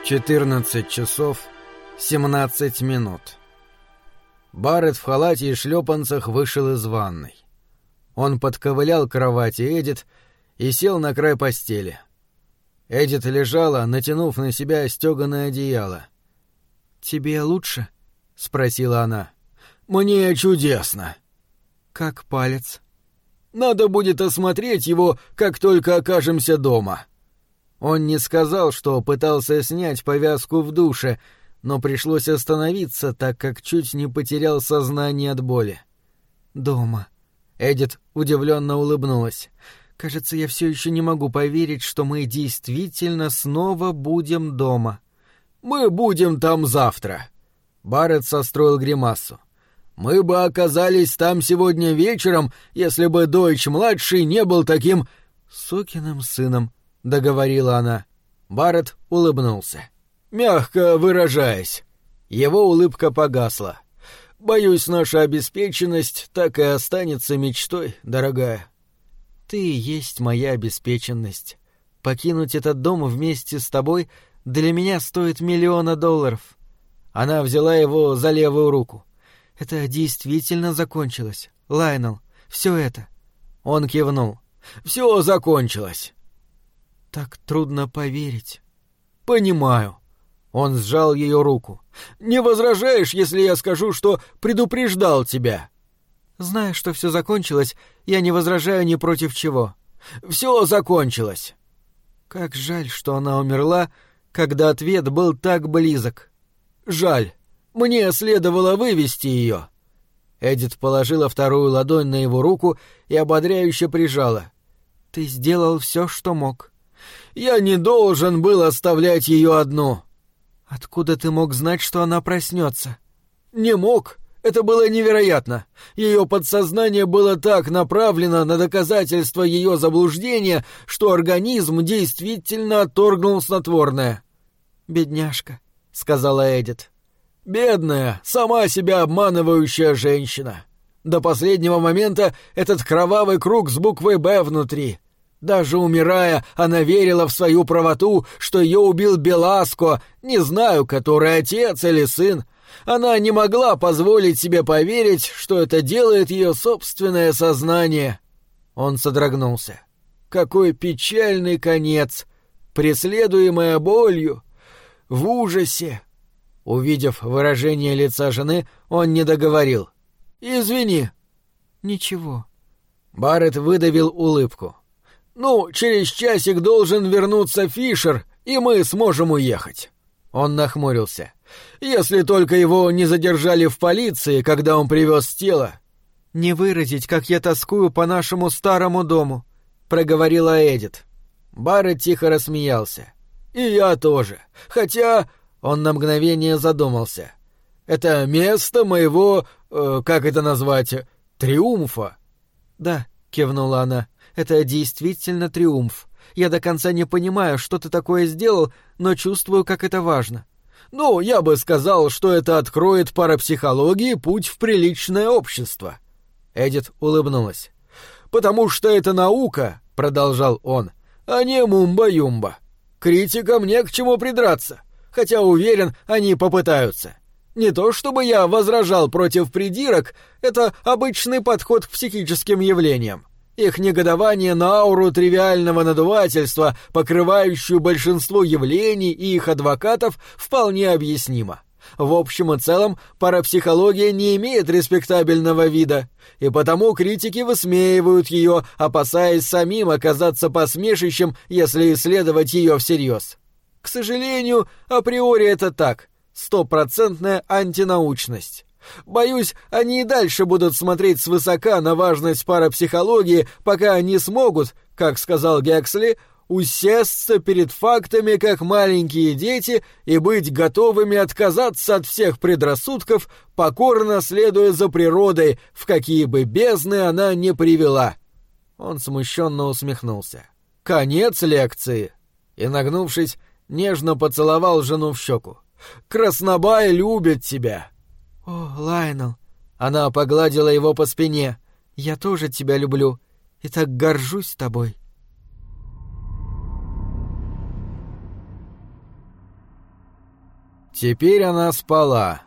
14 часов 17 минут. Барретт в халате и шлепанцах вышел из ванной. Он подковылял к кровати Эдит и сел на край постели. Эдит лежала, натянув на себя стёганое одеяло. «Тебе лучше?» — спросила она. «Мне чудесно». «Как палец?» «Надо будет осмотреть его, как только окажемся дома». Он не сказал, что пытался снять повязку в душе, но пришлось остановиться, так как чуть не потерял сознание от боли. «Дома». Эдит удивленно улыбнулась. «Кажется, я все еще не могу поверить, что мы действительно снова будем дома». «Мы будем там завтра». Барретт состроил гримасу. «Мы бы оказались там сегодня вечером, если бы Дойч-младший не был таким...» «Сукиным сыном», — договорила она. Барретт улыбнулся. «Мягко выражаясь». Его улыбка погасла. «Боюсь, наша обеспеченность так и останется мечтой, дорогая». «Ты и есть моя обеспеченность. Покинуть этот дом вместе с тобой для меня стоит $1 миллион». Она взяла его за левую руку. «Это действительно закончилось, Лайнел, все это». Он кивнул. «Все закончилось». «Так трудно поверить». «Понимаю». Он сжал ее руку. «Не возражаешь, если я скажу, что предупреждал тебя?» «Зная, что все закончилось, я не возражаю ни против чего». «Все закончилось». Как жаль, что она умерла, когда ответ был так близок. «Жаль. Мне следовало вывести ее». Эдит положила вторую ладонь на его руку и ободряюще прижала. «Ты сделал все, что мог». «Я не должен был оставлять ее одну». «Откуда ты мог знать, что она проснется?» «Не мог. Это было невероятно. Ее подсознание было так направлено на доказательство ее заблуждения, что организм действительно отторгнул снотворное». «Бедняжка», — сказала Эдит. «Бедная, сама себя обманывающая женщина. До последнего момента этот кровавый круг с буквой «Б» внутри. Даже умирая, она верила в свою правоту, что ее убил Беласко, не знаю, который отец или сын. Она не могла позволить себе поверить, что это делает ее собственное сознание». Он содрогнулся. «Какой печальный конец! Преследуемая болью! В ужасе!» Увидев выражение лица жены, он не договорил. «Извини». «Ничего». Барретт выдавил улыбку. «Ну, через часик должен вернуться Фишер, и мы сможем уехать». Он нахмурился. «Если только его не задержали в полиции, когда он привез тело». «Не выразить, как я тоскую по нашему старому дому», — проговорила Эдит. Барретт тихо рассмеялся. «И я тоже. Хотя...» Он на мгновение задумался. «Это место моего... как это назвать? Триумфа?» «Да», — кивнула она, — «это действительно триумф. Я до конца не понимаю, что ты такое сделал, но чувствую, как это важно». «Ну, я бы сказал, что это откроет парапсихологии путь в приличное общество». Эдит улыбнулась. «Потому что это наука», — продолжал он, — «а не мумба-юмба. Критикам не к чему придраться. Хотя, уверен, они попытаются. Не то чтобы я возражал против придирок, это обычный подход к психическим явлениям. Их негодование на ауру тривиального надувательства, покрывающую большинство явлений и их адвокатов, вполне объяснимо. В общем и целом, парапсихология не имеет респектабельного вида, и потому критики высмеивают ее, опасаясь самим оказаться посмешищем, если исследовать ее всерьез. К сожалению, априори это так, 100% антинаучность. Боюсь, они и дальше будут смотреть свысока на важность парапсихологии, пока они смогут, как сказал Гексли, усесться перед фактами, как маленькие дети, и быть готовыми отказаться от всех предрассудков, покорно следуя за природой, в какие бы бездны она ни привела. Он смущенно усмехнулся. «Конец лекции!» И, нагнувшись, нежно поцеловал жену в щеку. «Краснобай любит тебя!» «О, Лайнел!» Она погладила его по спине. «Я тоже тебя люблю и так горжусь тобой». Теперь она спала.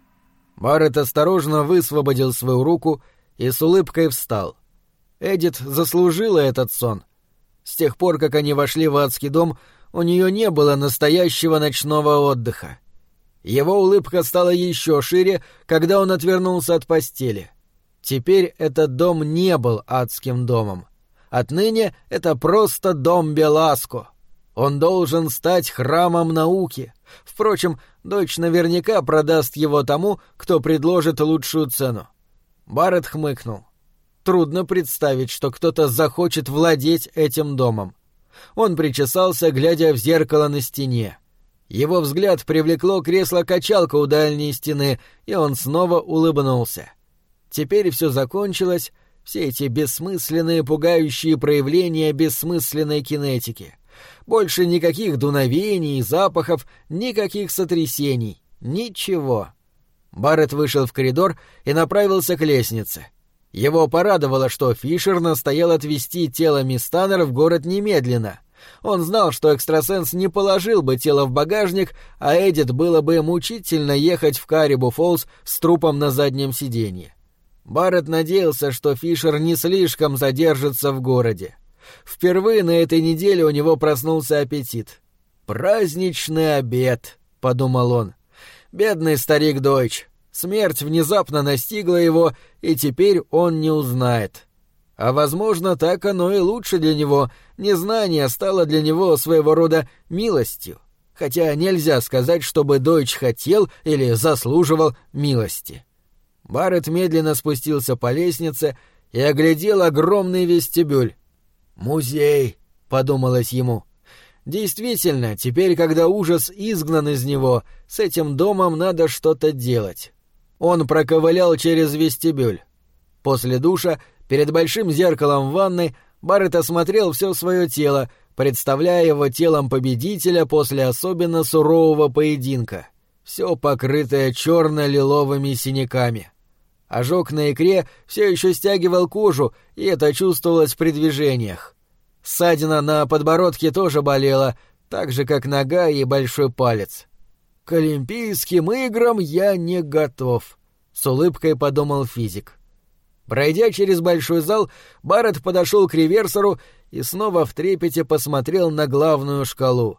Барретт осторожно высвободил свою руку и с улыбкой встал. Эдит заслужила этот сон. С тех пор, как они вошли в адский дом, у нее не было настоящего ночного отдыха. Его улыбка стала еще шире, когда он отвернулся от постели. Теперь этот дом не был адским домом. Отныне это просто дом Беласко. Он должен стать храмом науки. Впрочем, дочь наверняка продаст его тому, кто предложит лучшую цену. Барретт хмыкнул. Трудно представить, что кто-то захочет владеть этим домом. Он причесался, глядя в зеркало на стене. Его взгляд привлекло кресло-качалка у дальней стены, и он снова улыбнулся. Теперь все закончилось, все эти бессмысленные, пугающие проявления бессмысленной кинетики. Больше никаких дуновений, запахов, никаких сотрясений, ничего. Барретт вышел в коридор и направился к лестнице. Его порадовало, что Фишер настоял отвезти тело мисс Таннер в город немедленно. Он знал, что экстрасенс не положил бы тело в багажник, а Эдит было бы мучительно ехать в Карибу-Фоллс с трупом на заднем сиденье. Барретт надеялся, что Фишер не слишком задержится в городе. Впервые на этой неделе у него проснулся аппетит. «Праздничный обед», — подумал он. «Бедный старик Дойч. Смерть внезапно настигла его, и теперь он не узнает». А, возможно, так оно и лучше для него. Незнание стало для него своего рода милостью. Хотя нельзя сказать, чтобы Дойч хотел или заслуживал милости. Барретт медленно спустился по лестнице и оглядел огромный вестибюль. «Музей», — подумалось ему. Действительно, теперь, когда ужас изгнан из него, с этим домом надо что-то делать. Он проковылял через вестибюль. После душа, перед большим зеркалом в ванной, Барретт осмотрел все свое тело, представляя его телом победителя после особенно сурового поединка. Все покрытое черно-лиловыми синяками. Ожог на икре все еще стягивал кожу, и это чувствовалось при движениях. Ссадина на подбородке тоже болела, так же, как нога и большой палец. «К Олимпийским играм я не готов», — с улыбкой подумал физик. Пройдя через большой зал, Барретт подошел к реверсору и снова в трепете посмотрел на главную шкалу.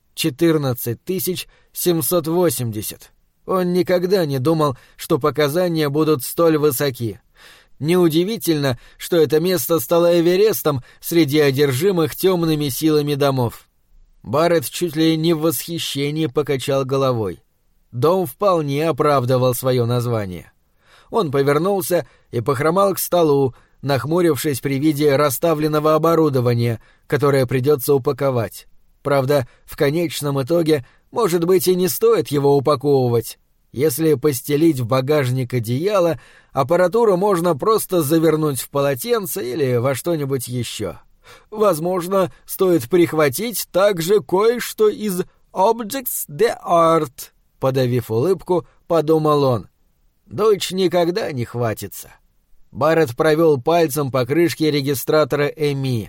14780. Он никогда не думал, что показания будут столь высоки. Неудивительно, что это место стало Эверестом среди одержимых темными силами домов. Барретт чуть ли не в восхищении покачал головой. Дом вполне оправдывал свое название. Он повернулся и похромал к столу, нахмурившись при виде расставленного оборудования, которое придется упаковать. Правда, в конечном итоге, может быть, и не стоит его упаковывать. Если постелить в багажник одеяло, аппаратуру можно просто завернуть в полотенце или во что-нибудь еще. Возможно, стоит прихватить также кое-что из «Objects de Art», подавив улыбку, подумал он. Дочь никогда не хватится. Барретт провел пальцем по крышке регистратора Эми.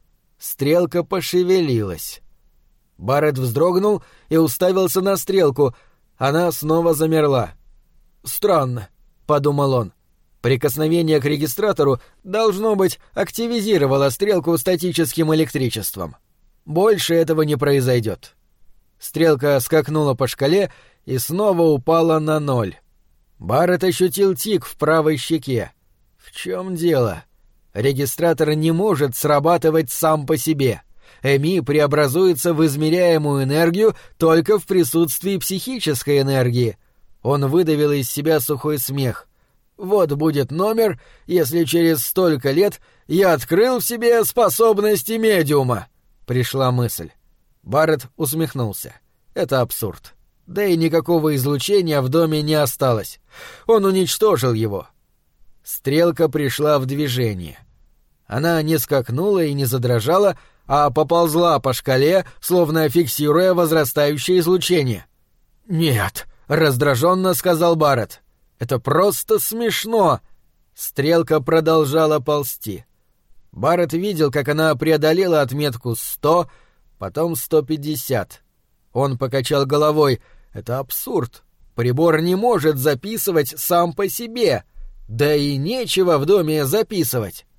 Стрелка пошевелилась. Барретт вздрогнул и уставился на стрелку. Она снова замерла. «Странно», — подумал он. Прикосновение к регистратору, должно быть, активизировало стрелку статическим электричеством. Больше этого не произойдет. Стрелка скакнула по шкале и снова упала на 0. Барретт ощутил тик в правой щеке. В чем дело? Регистратор не может срабатывать сам по себе. Эми преобразуется в измеряемую энергию только в присутствии психической энергии. Он выдавил из себя сухой смех. Вот будет номер, если через столько лет я открыл в себе способности медиума. Пришла мысль. Барретт усмехнулся. Это абсурд. Да и никакого излучения в доме не осталось. Он уничтожил его. Стрелка пришла в движение. Она не скакнула и не задрожала, а поползла по шкале, словно фиксируя возрастающее излучение. «Нет», — раздраженно сказал Барретт. «Это просто смешно!» Стрелка продолжала ползти. Барретт видел, как она преодолела отметку 100, потом 150. Он покачал головой. Это абсурд. Прибор не может записывать сам по себе. Да и нечего в доме записывать.